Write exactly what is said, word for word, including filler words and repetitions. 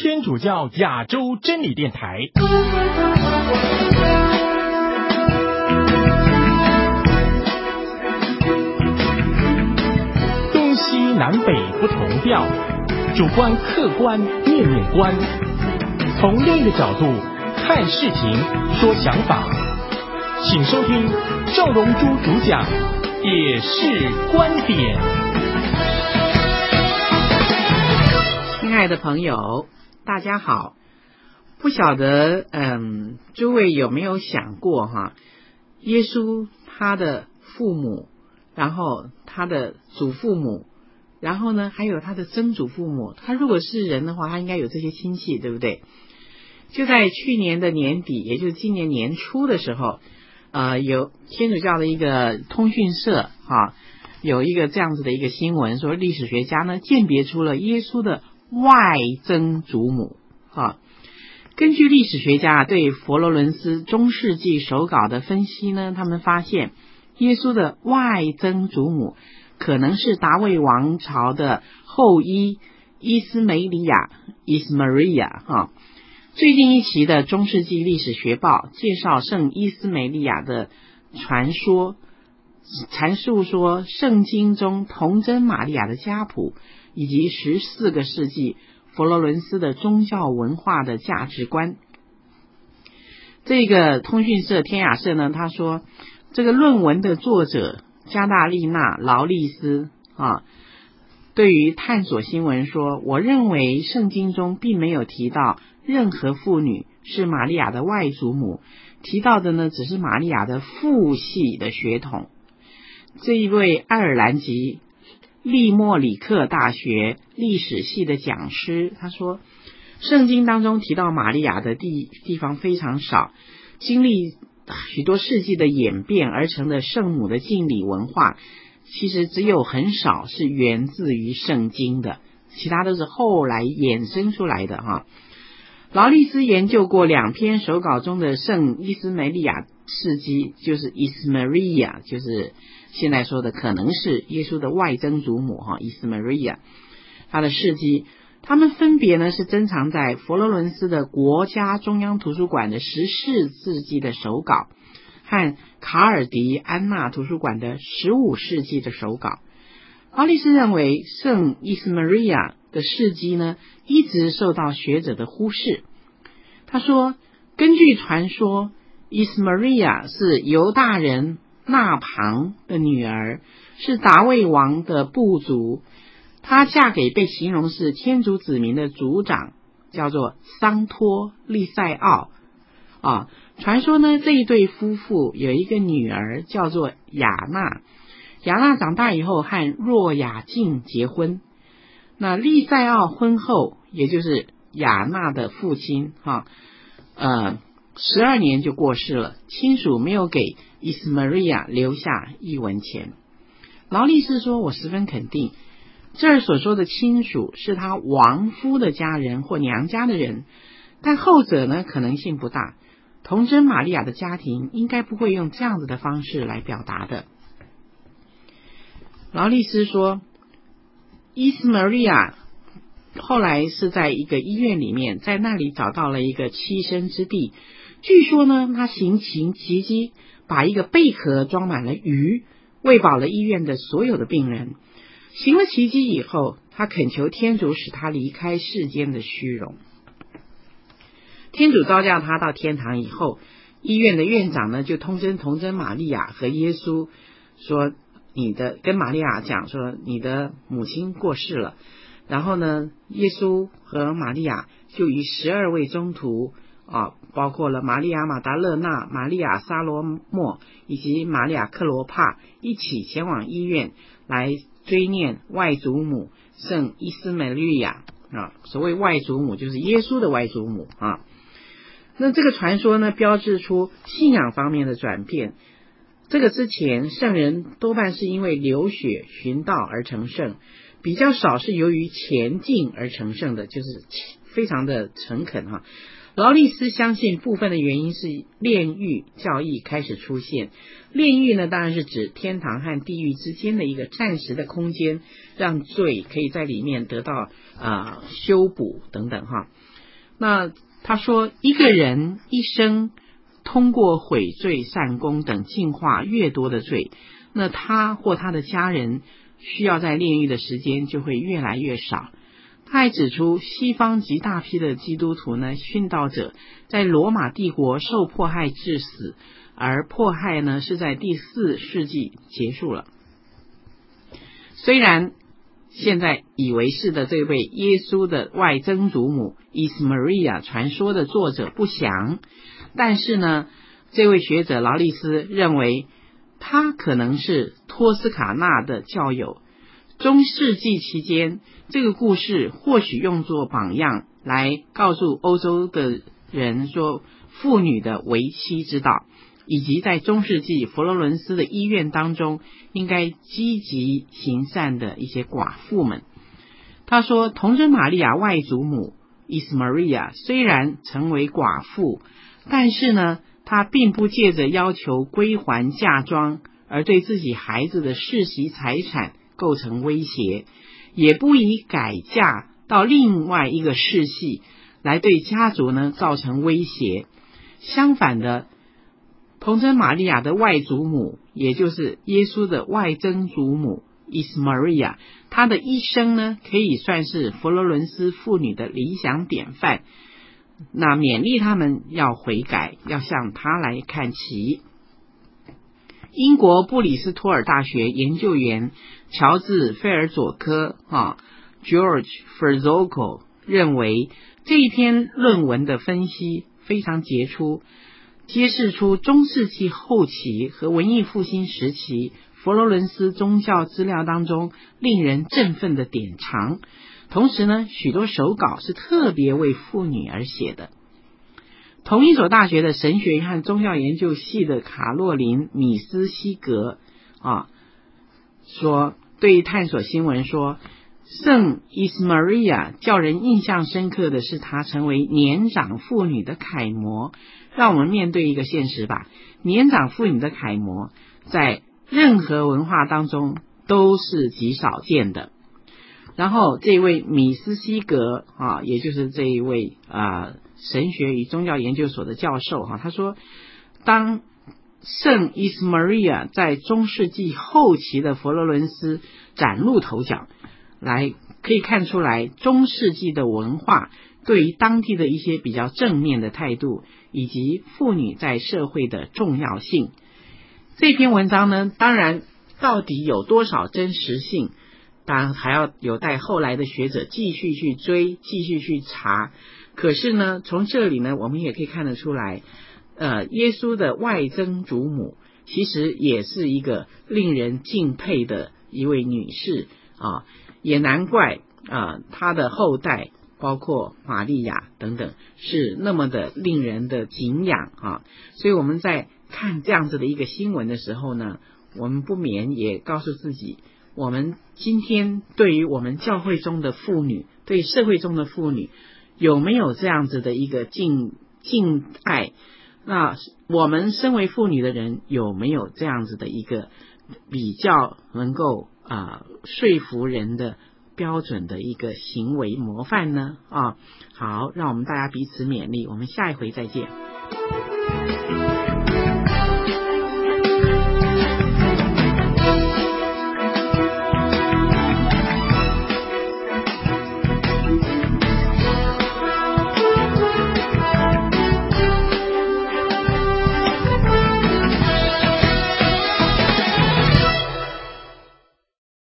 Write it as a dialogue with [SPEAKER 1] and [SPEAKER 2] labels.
[SPEAKER 1] 天主教亚洲真理电台。东西南北不同调，主观客观面面观，从另一个角度看事情说想法。请收听赵荣珠主讲也是观点。
[SPEAKER 2] 亲爱的朋友，大家好。不晓得嗯，诸位有没有想过哈，耶稣他的父母，然后他的祖父母，然后呢还有他的曾祖父母，他如果是人的话，他应该有这些亲戚，对不对？就在去年的年底，也就是今年年初的时候，呃，有天主教的一个通讯社哈，有一个这样子的一个新闻，说历史学家呢鉴别出了耶稣的外曾祖母哈。根据历史学家对佛罗伦斯中世纪手稿的分析呢，他们发现耶稣的外曾祖母可能是达味王朝的后裔伊斯梅里亚 Ismaria 哈。最近一期的中世纪历史学报介绍圣伊斯梅利亚的传说，阐述说圣经中童贞玛利亚的家谱，以及十四个世纪佛罗伦斯的宗教文化的价值观。这个通讯社天雅社呢，他说这个论文的作者加大利纳劳利斯啊，对于探索新闻说，我认为圣经中并没有提到任何妇女是玛利亚的外祖母，提到的呢只是玛利亚的父系的血统。这一位爱尔兰籍利莫里克大学历史系的讲师他说，圣经当中提到玛利亚的地地方非常少，经历许多世纪的演变而成的圣母的敬礼文化，其实只有很少是源自于圣经的，其他都是后来衍生出来的哈。劳利斯研究过两篇手稿中的圣伊斯梅利亚事迹，就是 Ismaria， 就是现在说的可能是耶稣的外曾祖母哈 Ismaria， 他的事迹，他们分别呢是珍藏在佛罗伦斯的国家中央图书馆的十四世纪的手稿，和卡尔迪安纳图书馆的十五世纪的手稿。劳利斯认为圣伊斯玛利亚的事迹呢一直受到学者的忽视。他说，根据传说，伊斯玛利亚是犹大人纳庞的女儿，是达味王的部族，她嫁给被形容是天主子民的族长，叫做桑托利塞奥啊。传说呢，这一对夫妇有一个女儿叫做雅娜，雅娜长大以后和若雅敬结婚。那利塞奥婚后，也就是雅娜的父亲哈，呃，十二年就过世了，亲属没有给伊斯玛利亚留下一文钱。劳利斯说，我十分肯定，这儿所说的亲属是他亡夫的家人或娘家的人，但后者呢可能性不大。童贞玛利亚的家庭应该不会用这样子的方式来表达的。劳利斯说，伊斯玛利亚后来是在一个医院里面，在那里找到了一个栖身之地。据说呢，他行行奇迹，把一个贝壳装满了鱼，喂饱了医院的所有的病人。行了奇迹以后，他恳求天主使他离开世间的虚荣。天主召叫他到天堂以后，医院的院长呢就通知童贞玛利亚和耶稣说，你的跟玛利亚讲说你的母亲过世了。然后呢，耶稣和玛利亚就与十二位宗徒啊，包括了玛利亚马达勒纳、玛利亚沙罗莫以及玛利亚克罗帕一起前往医院来追念外祖母圣伊斯梅利亚啊。所谓外祖母就是耶稣的外祖母啊。那这个传说呢，标志出信仰方面的转变。这个之前圣人多半是因为流血寻道而成圣，比较少是由于前进而成圣的，就是非常的诚恳哈。 劳利斯相信部分的原因是炼狱教义开始出现。炼狱呢，当然是指天堂和地狱之间的一个暂时的空间，让罪可以在里面得到呃修补等等哈。那他说，一个人一生通过悔罪、善功等净化越多的罪，那他或他的家人需要在炼狱的时间就会越来越少。他还指出，西方极大批的基督徒呢，殉道者在罗马帝国受迫害致死，而迫害呢是在第四世纪结束了。虽然现在以为是的这位耶稣的外曾祖母 Ismaria 传说的作者不详，但是呢，这位学者劳利斯认为他可能是托斯卡纳的教友。中世纪期间，这个故事或许用作榜样，来告诉欧洲的人说妇女的为妻之道，以及在中世纪佛罗伦斯的医院当中应该积极行善的一些寡妇们。他说，童贞玛利亚外祖母 Ismaria 虽然成为寡妇，但是呢，她并不借着要求归还嫁妆而对自己孩子的世袭财产构成威胁，也不以改嫁到另外一个世系来对家族呢造成威胁。相反的，童贞玛利亚的外祖母，也就是耶稣的外曾祖母 Ismaria， 她的一生呢可以算是佛罗伦斯妇女的理想典范，那勉励他们要悔改，要向她来看齐。英国布里斯托尔大学研究员乔治·费尔佐科、啊、George Ferzoko 认为，这一篇论文的分析非常杰出，揭示出中世纪后期和文艺复兴时期佛罗伦斯宗教资料当中令人振奋的典藏。同时呢，许多手稿是特别为妇女而写的。同一所大学的神学和宗教研究系的卡洛琳·米斯西格啊，说对探索新闻说，圣伊斯玛利亚叫人印象深刻的是她成为年长妇女的楷模。让我们面对一个现实吧，年长妇女的楷模在任何文化当中都是极少见的。然后这位米斯西格啊，也就是这一位啊神学与宗教研究所的教授哈、啊，他说，当圣伊斯玛利亚在中世纪后期的佛罗伦斯崭露头角，来可以看出来中世纪的文化对于当地的一些比较正面的态度，以及妇女在社会的重要性。这篇文章呢，当然到底有多少真实性，当然还要有待后来的学者继续去追，继续去查。可是呢，从这里呢，我们也可以看得出来，呃，耶稣的外曾祖母其实也是一个令人敬佩的一位女士啊，也难怪啊，她的后代包括玛利亚等等是那么的令人的敬仰啊。所以我们在看这样子的一个新闻的时候呢，我们不免也告诉自己，我们今天对于我们教会中的妇女，对社会中的妇女，有没有这样子的一个敬敬爱？那我们身为妇女的人，有没有这样子的一个比较能够啊、呃、说服人的标准的一个行为模范呢？啊，好，让我们大家彼此勉励，我们下一回再见。